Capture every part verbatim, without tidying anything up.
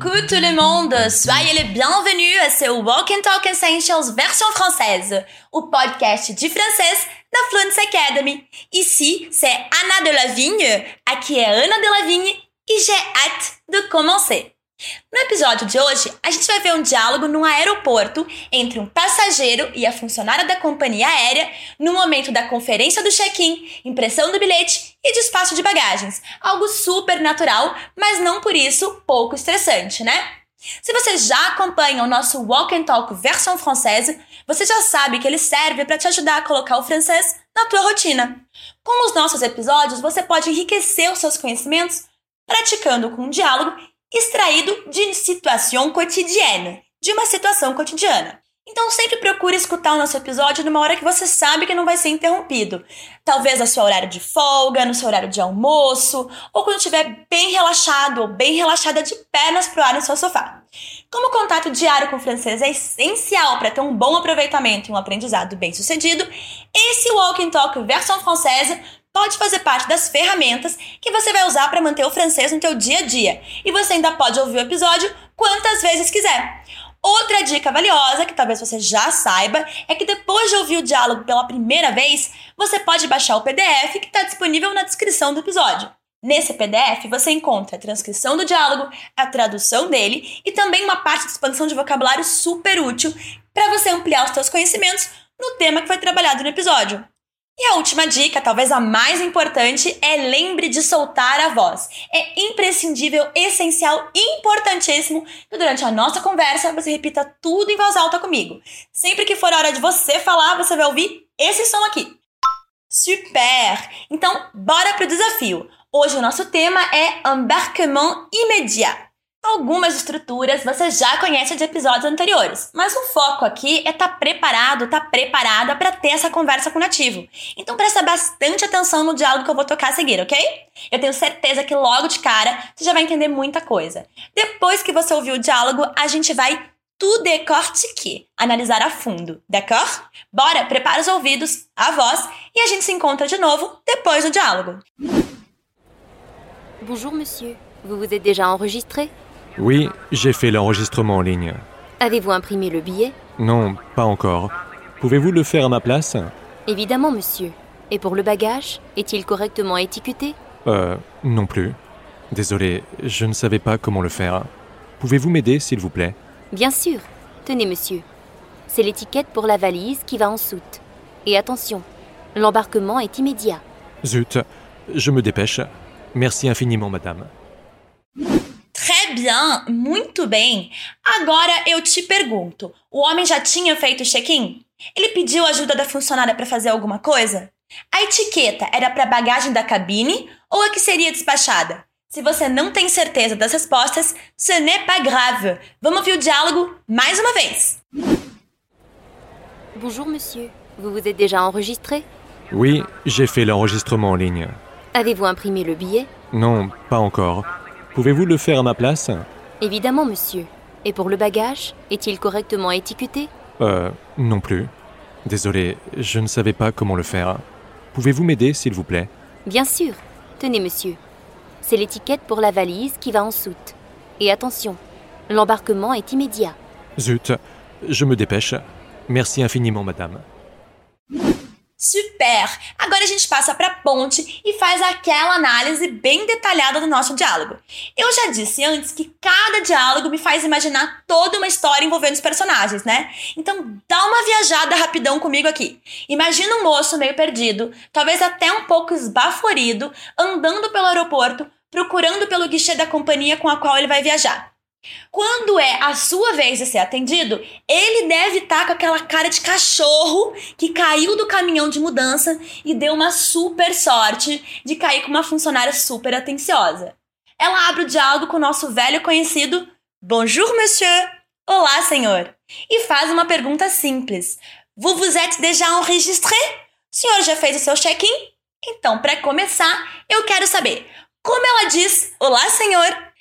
Coucou tout le monde, soyez les bienvenus à ce Walk and Talk Essentials version française, o podcast de francês da Fluency Academy. Ici, c'est Anna Delavigne, aqui é Ana Delavigne e j'ai hâte de commencer. No episódio de hoje, a gente vai ver um diálogo no aeroporto entre um passageiro e a funcionária da companhia aérea no momento da conferência do check-in, impressão do bilhete e despacho de bagagens. Algo super natural, mas não por isso pouco estressante, né? Se você já acompanha o nosso Walk and Talk versão française, você já sabe que ele serve para te ajudar a colocar o francês na tua rotina. Com os nossos episódios, você pode enriquecer os seus conhecimentos praticando com um diálogo extraído de situação cotidiana, de uma situação cotidiana. Então sempre procure escutar o nosso episódio numa hora que você sabe que não vai ser interrompido. Talvez no seu horário de folga, no seu horário de almoço, ou quando estiver bem relaxado ou bem relaxada de pernas pro ar no seu sofá. Como o contato diário com o francês é essencial para ter um bom aproveitamento e um aprendizado bem sucedido, esse Walk and Talk versão française pode fazer parte das ferramentas que você vai usar para manter o francês no teu dia a dia. E você ainda pode ouvir o episódio quantas vezes quiser. Outra dica valiosa, que talvez você já saiba, é que depois de ouvir o diálogo pela primeira vez, você pode baixar o P D F que está disponível na descrição do episódio. Nesse P D F você encontra a transcrição do diálogo, a tradução dele e também uma parte de expansão de vocabulário super útil para você ampliar os seus conhecimentos no tema que foi trabalhado no episódio. E a última dica, talvez a mais importante, é lembre de soltar a voz. É imprescindível, essencial e importantíssimo que durante a nossa conversa você repita tudo em voz alta comigo. Sempre que for a hora de você falar, você vai ouvir esse som aqui. Super! Então, bora pro desafio. Hoje o nosso tema é embarquement immédiat. Algumas estruturas você já conhece de episódios anteriores, mas o foco aqui é estar tá preparado, estar tá preparada para ter essa conversa com o nativo. Então presta bastante atenção no diálogo que eu vou tocar a seguir, ok? Eu tenho certeza que logo de cara você já vai entender muita coisa. Depois que você ouvir o diálogo, a gente vai tout décortiquer, analisar a fundo, d'accord? Bora, prepara os ouvidos, a voz e a gente se encontra de novo depois do diálogo. Bonjour monsieur, vous vous êtes déjà enregistré? Oui, j'ai fait l'enregistrement en ligne. Avez-vous imprimé le billet? Non, pas encore. Pouvez-vous le faire à ma place? Évidemment, monsieur. Et pour le bagage, est-il correctement étiqueté? Euh, non plus. Désolé, je ne savais pas comment le faire. Pouvez-vous m'aider, s'il vous plaît? Bien sûr. Tenez, monsieur. C'est l'étiquette pour la valise qui va en soute. Et attention, l'embarquement est immédiat. Zut, je me dépêche. Merci infiniment, madame. Très bien, muito bem. Agora eu te pergunto, o homem já tinha feito o check-in? Ele pediu ajuda da funcionária para fazer alguma coisa? A etiqueta era para a bagagem da cabine ou a que seria despachada? Se você não tem certeza das respostas, ce n'est pas grave. Vamos ouvir o diálogo mais uma vez. Bonjour monsieur, vous vous êtes déjà enregistré? Oui, j'ai fait l'enregistrement en ligne. Avez-vous imprimé le billet? Non, pas encore. Pouvez-vous le faire à ma place? Évidemment, monsieur. Et pour le bagage, est-il correctement étiqueté? Euh, non plus. Désolé, je ne savais pas comment le faire. Pouvez-vous m'aider, s'il vous plaît? Bien sûr. Tenez, monsieur. C'est l'étiquette pour la valise qui va en soute. Et attention, l'embarquement est immédiat. Zut, je me dépêche. Merci infiniment, madame. Super! Agora a gente passa para a ponte e faz aquela análise bem detalhada do nosso diálogo. Eu já disse antes que cada diálogo me faz imaginar toda uma história envolvendo os personagens, né? Então dá uma viajada rapidão comigo aqui. Imagina um moço meio perdido, talvez até um pouco esbaforido, andando pelo aeroporto, procurando pelo guichê da companhia com a qual ele vai viajar. Quando é a sua vez de ser atendido, ele deve estar com aquela cara de cachorro que caiu do caminhão de mudança e deu uma super sorte de cair com uma funcionária super atenciosa. Ela abre o diálogo com o nosso velho conhecido Bonjour, monsieur. Olá, senhor. E faz uma pergunta simples. Vous vous êtes déjà enregistré? O senhor já fez o seu check-in? Então, para começar, eu quero saber como ela diz Olá, senhor.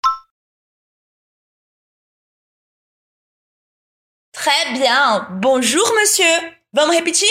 Très bien. Bonjour, monsieur. Vamos repetir?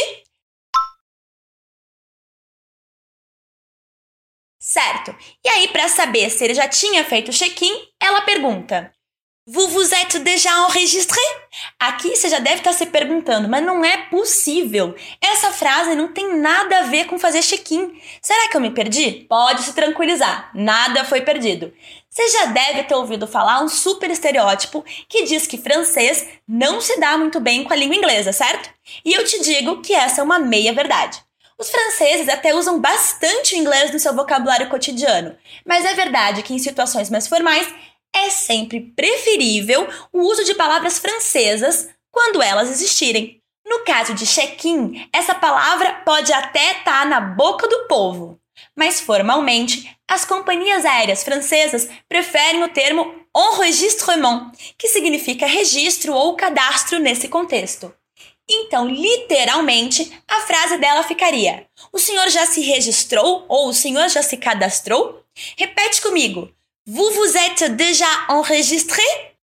Certo. E aí, para saber se ele já tinha feito o check-in, ela pergunta: Vous vous êtes déjà enregistré? Aqui você já deve estar se perguntando, mas não é possível. Essa frase não tem nada a ver com fazer check-in. Será que eu me perdi? Pode se tranquilizar, nada foi perdido. Você já deve ter ouvido falar um super estereótipo que diz que francês não se dá muito bem com a língua inglesa, certo? E eu te digo que essa é uma meia verdade. Os franceses até usam bastante o inglês no seu vocabulário cotidiano, mas é verdade que em situações mais formais é sempre preferível o uso de palavras francesas quando elas existirem. No caso de check-in, essa palavra pode até estar na boca do povo, mas formalmente as companhias aéreas francesas preferem o termo enregistrement, que significa registro ou cadastro nesse contexto. Então, literalmente, a frase dela ficaria: o senhor já se registrou ou o senhor já se cadastrou? Repete comigo. Vous vous êtes déjà enregistré?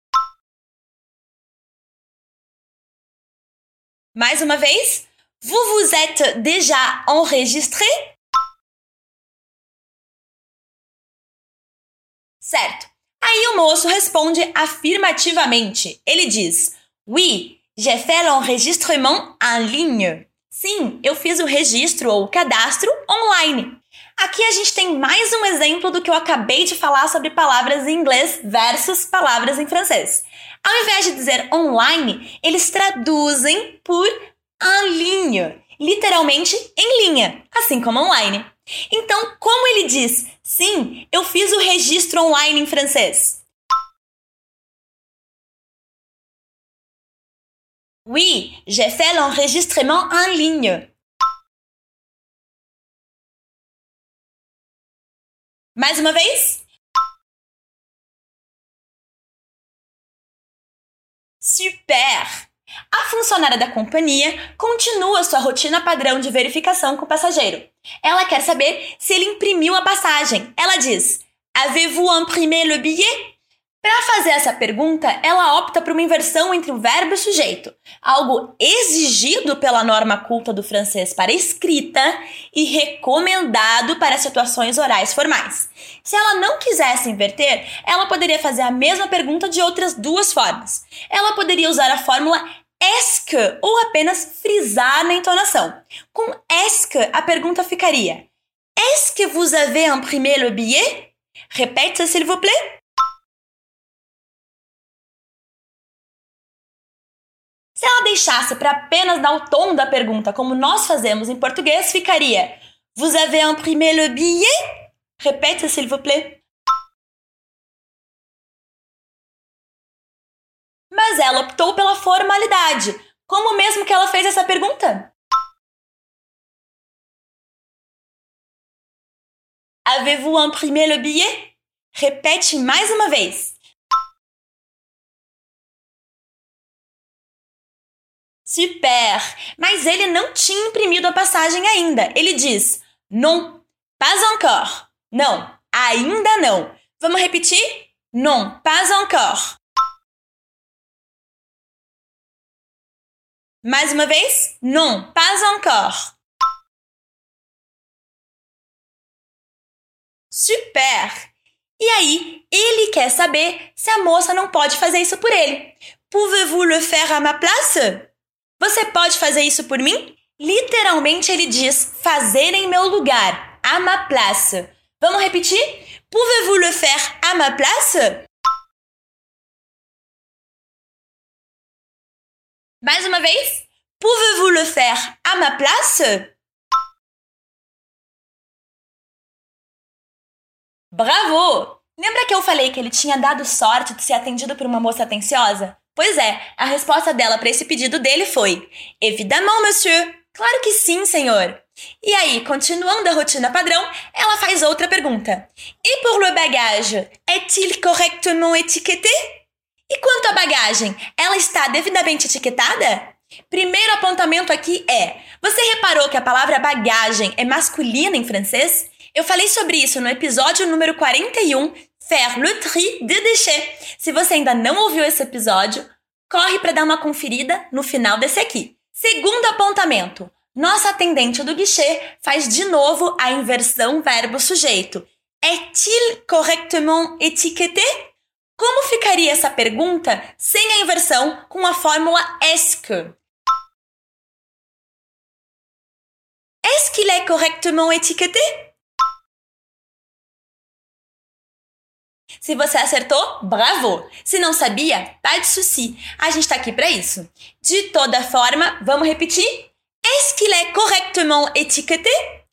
Mais uma vez. Vous vous êtes déjà enregistré? Certo. Aí o moço responde afirmativamente. Ele diz: Oui, j'ai fait l'enregistrement en ligne. Sim, eu fiz o registro ou o cadastro online. Aqui a gente tem mais um exemplo do que eu acabei de falar sobre palavras em inglês versus palavras em francês. Ao invés de dizer online, eles traduzem por en ligne, literalmente em linha, assim como online. Então, como ele diz, sim, eu fiz o registro online em francês? Oui, j'ai fait l'enregistrement en ligne. Mais uma vez. Super! A funcionária da companhia continua sua rotina padrão de verificação com o passageiro. Ela quer saber se ele imprimiu a passagem. Ela diz: Avez-vous imprimé le billet? Para fazer essa pergunta, ela opta por uma inversão entre o verbo e o sujeito, algo exigido pela norma culta do francês para escrita e recomendado para situações orais formais. Se ela não quisesse inverter, ela poderia fazer a mesma pergunta de outras duas formas. Ela poderia usar a fórmula est-ce que ou apenas frisar na entonação. Com est-ce que, a pergunta ficaria: Est-ce que vous avez imprimé le billet? Répète, s'il vous plaît. Se ela deixasse para apenas dar o tom da pergunta, como nós fazemos em português, ficaria: Vous avez imprimé le billet? Répète, s'il vous plaît. Mas ela optou pela formalidade. Como mesmo que ela fez essa pergunta? Avez-vous imprimé le billet? Repete mais uma vez. Super! Mas ele não tinha imprimido a passagem ainda. Ele diz: Non, pas encore. Não, ainda não. Vamos repetir? Non, pas encore. Mais uma vez? Non, pas encore. Super! E aí, ele quer saber se a moça não pode fazer isso por ele. Pouvez-vous le faire à ma place? Você pode fazer isso por mim? Literalmente ele diz fazer em meu lugar, à ma place. Vamos repetir? Pouvez-vous le faire à ma place? Mais uma vez? Pouvez-vous le faire à ma place? Bravo! Lembra que eu falei que ele tinha dado sorte de ser atendido por uma moça atenciosa? Pois é, a resposta dela para esse pedido dele foi: Évidemment, monsieur. Claro que sim, senhor. E aí, continuando a rotina padrão, ela faz outra pergunta. Et pour le bagage, est-il correctement étiqueté? E quanto à bagagem, ela está devidamente etiquetada? Primeiro apontamento aqui é: você reparou que a palavra bagagem é masculina em francês? Eu falei sobre isso no episódio número quarenta e um, Faire le tri de déchets. Se você ainda não ouviu esse episódio, corre para dar uma conferida no final desse aqui. Segundo apontamento, nossa atendente do guichê faz de novo a inversão verbo-sujeito. Est-il correctement étiqueté? Como ficaria essa pergunta sem a inversão com a fórmula est-ce que? Est-ce qu'il est correctement étiqueté? Se você acertou, bravo! Se não sabia, pas de souci. A gente está aqui para isso. De toda forma, vamos repetir? Est-ce qu'il est correctement étiqueté?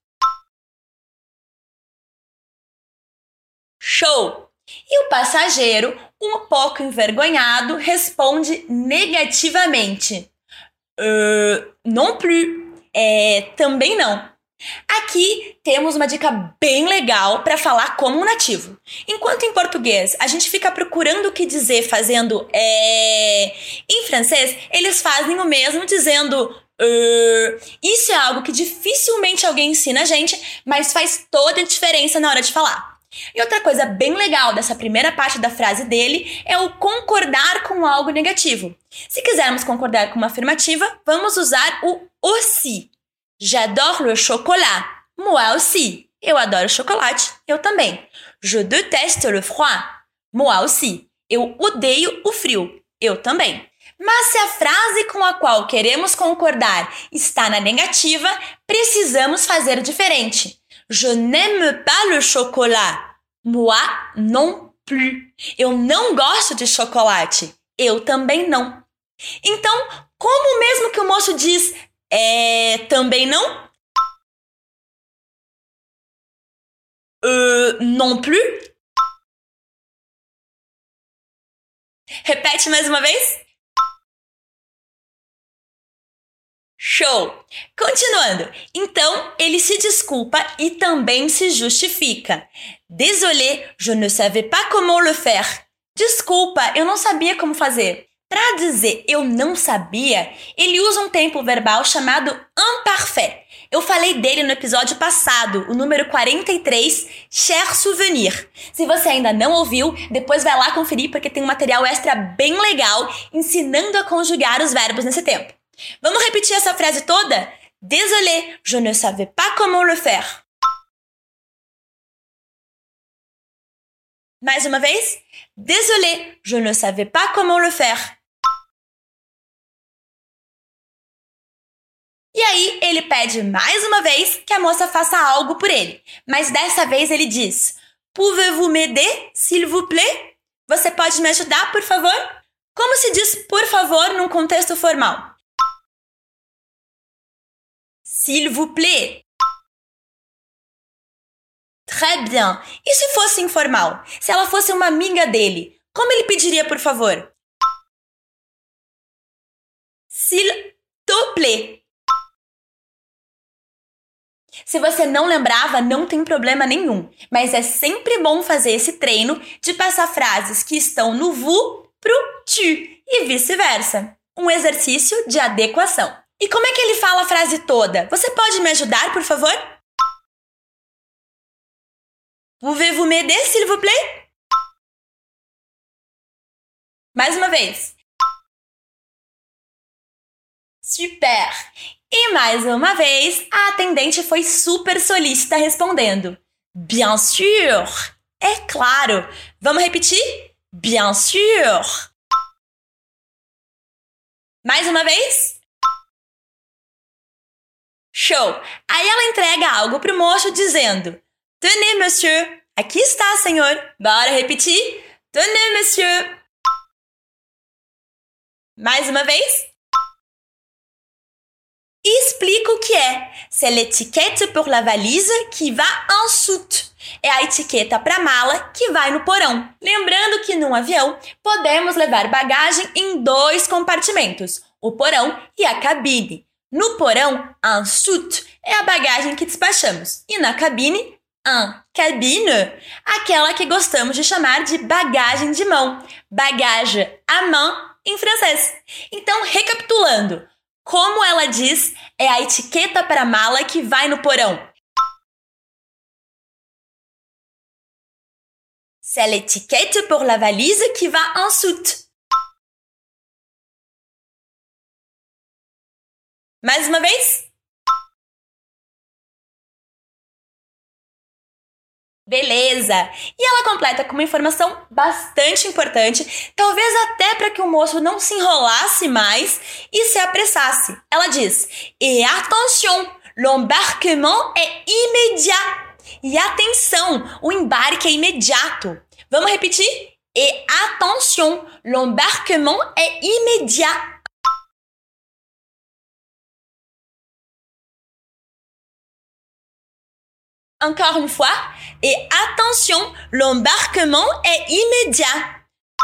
Show! E o passageiro, um pouco envergonhado, responde negativamente. Uh, non plus. É, também não. Aqui temos uma dica bem legal para falar como um nativo. Enquanto em português a gente fica procurando o que dizer fazendo é... em francês, eles fazem o mesmo dizendo uh... Isso é algo que dificilmente alguém ensina a gente, mas faz toda a diferença na hora de falar. E outra coisa bem legal dessa primeira parte da frase dele é o concordar com algo negativo. Se quisermos concordar com uma afirmativa, vamos usar o aussi. J'adore le chocolat. Moi aussi. Eu adoro chocolate. Eu também. Je déteste le froid. Moi aussi. Eu odeio o frio. Eu também. Mas se a frase com a qual queremos concordar está na negativa, precisamos fazer diferente. Je n'aime pas le chocolat. Moi non plus. Eu não gosto de chocolate. Eu também não. Então, como mesmo que o moço diz é também não? Uh, non plus? Repete mais uma vez. Show! Continuando. Então, ele se desculpa e também se justifica. Désolé, je ne savais pas comment le faire. Desculpa, eu não sabia como fazer. Para dizer eu não sabia, ele usa um tempo verbal chamado imparfait. Eu falei dele no episódio passado, o número quarenta e três, Cher Souvenir. Se você ainda não ouviu, depois vai lá conferir porque tem um material extra bem legal ensinando a conjugar os verbos nesse tempo. Vamos repetir essa frase toda? Désolé, je ne savais pas comment le faire. Mais uma vez? Désolé, je ne savais pas comment le faire. E aí, ele pede mais uma vez que a moça faça algo por ele. Mas dessa vez ele diz: Pouvez-vous m'aider, s'il vous plaît? Você pode me ajudar, por favor? Como se diz por favor num contexto formal? S'il vous plaît. Très bien. E se fosse informal? Se ela fosse uma amiga dele, como ele pediria por favor? S'il te plaît. Se você não lembrava, não tem problema nenhum, mas é sempre bom fazer esse treino de passar frases que estão no vous pro tu e vice-versa. Um exercício de adequação. E como é que ele fala a frase toda? Você pode me ajudar, por favor? Pouvez-vous m'aider, s'il vous plaît? Mais uma vez. Super! E mais uma vez, a atendente foi super solícita respondendo. Bien sûr! É claro! Vamos repetir? Bien sûr! Mais uma vez? Show! Aí ela entrega algo pro moço dizendo Tenez, monsieur! Aqui está, senhor! Bora repetir? Tenez, monsieur! Mais uma vez? E explica o que é. C'est l'étiquette pour la valise qui va en soute. É a etiqueta para mala que vai no porão. Lembrando que num avião podemos levar bagagem em dois compartimentos, o porão e a cabine. No porão, en soute é a bagagem que despachamos e na cabine, en cabine, aquela que gostamos de chamar de bagagem de mão, bagage à main em francês. Então, recapitulando, como ela diz, é a etiqueta para a mala que vai no porão. C'est l'étiquette pour la valise qui va en soute. Mais uma vez? Beleza! E ela completa com uma informação bastante importante, talvez até para que o moço não se enrolasse mais e se apressasse. Ela diz: Et attention, l'embarquement est immédiat. E atenção, o embarque é imediato. Vamos repetir? Et attention, l'embarquement est immédiat. Encore une fois, et attention, l'embarquement est immédiat.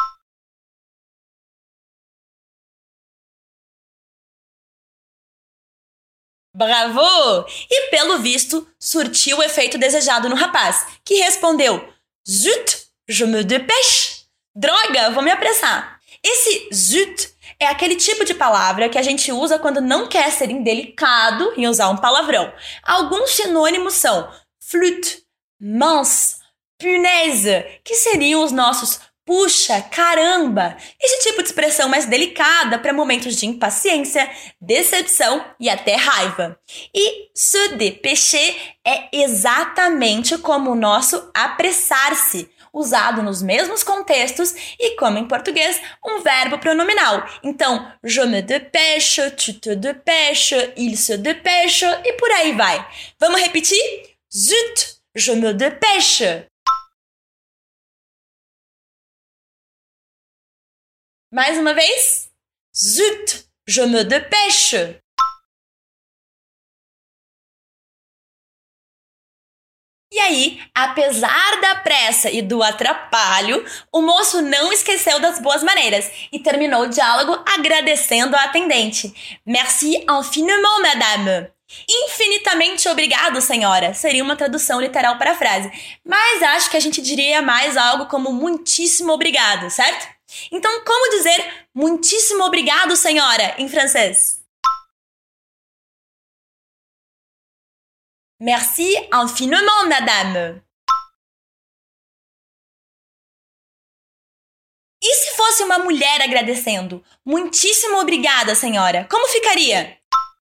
Bravo! E pelo visto, surtiu o efeito desejado no rapaz, que respondeu: Zut, je me dépêche. Droga, vou me apressar. Esse zut é aquele tipo de palavra que a gente usa quando não quer ser indelicado em usar um palavrão. Alguns sinônimos são flûte, mince, punaise, que seriam os nossos puxa, caramba. Esse tipo de expressão mais delicada para momentos de impaciência, decepção e até raiva. E se dépêcher é exatamente como o nosso apressar-se, usado nos mesmos contextos e, como em português, um verbo pronominal. Então, je me dépêche, tu te dépêches, il se dépêche e por aí vai. Vamos repetir? Zut, je me dépêche. Mais uma vez. Zut, je me dépêche. E aí, apesar da pressa e do atrapalho, o moço não esqueceu das boas maneiras e terminou o diálogo agradecendo a atendente. Merci infiniment, madame. Infinitamente obrigado, senhora, seria uma tradução literal para a frase, mas acho que a gente diria mais algo como muitíssimo obrigado, certo? Então, como dizer muitíssimo obrigado, senhora, em francês? Merci infiniment, madame. E se fosse uma mulher agradecendo? Muitíssimo obrigada, senhora. Como ficaria?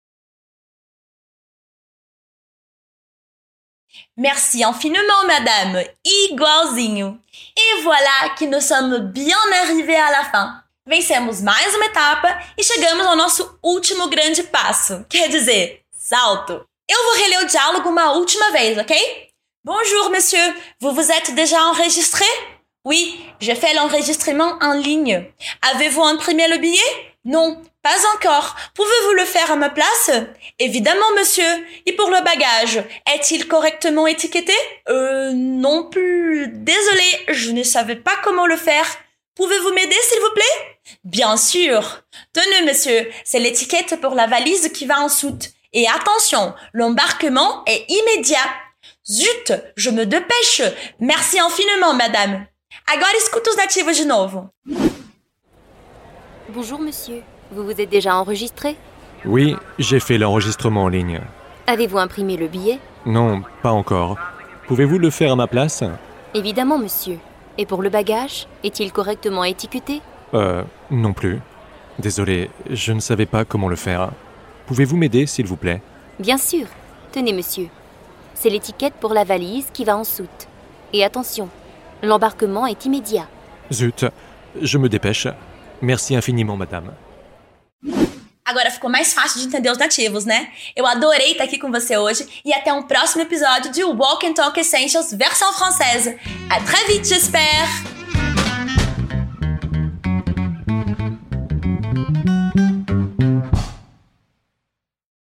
Merci infiniment, madame. Igualzinho. E voilà que nous sommes bien arrivés à la fin. Vencemos mais uma etapa e chegamos ao nosso último grande passo. Quer dizer, salto. Eu vou reler o diálogo uma última vez, ok? Bonjour, monsieur. Vous vous êtes déjà enregistré? Oui, j'ai fait l'enregistrement en ligne. Avez-vous imprimé le billet? Non, pas encore. Pouvez-vous le faire à ma place? Évidemment, monsieur. Et pour le bagage, est-il correctement étiqueté? Euh, non plus. Désolé, je ne savais pas comment le faire. Pouvez-vous m'aider, s'il vous plaît? Bien sûr. Tenez, monsieur, c'est l'étiquette pour la valise qui va en soute. Et attention, l'embarquement est immédiat. Zut, je me dépêche. Merci infiniment, madame. Agora escuta os nativos de novo. Bonjour, monsieur. Vous vous êtes déjà enregistré? Oui, j'ai fait l'enregistrement en ligne. Avez-vous imprimé le billet? Non, pas encore. Pouvez-vous le faire à ma place? Évidemment, monsieur. Et pour le bagage, est-il correctement étiqueté? Euh, non plus. Désolé, je ne savais pas comment le faire. Pouvez-vous m'aider, s'il vous plaît? Bien sûr. Tenez, monsieur. C'est l'étiquette pour la valise qui va en soute. Et attention, l'embarquement est immédiat. Zut, je me dépêche. Merci infiniment, madame. Agora ficou mais fácil de entender os nativos, né? Eu adorei estar aqui com você hoje e até um próximo episódio de Walk and Talk Essentials versão française. À très vite, j'espère!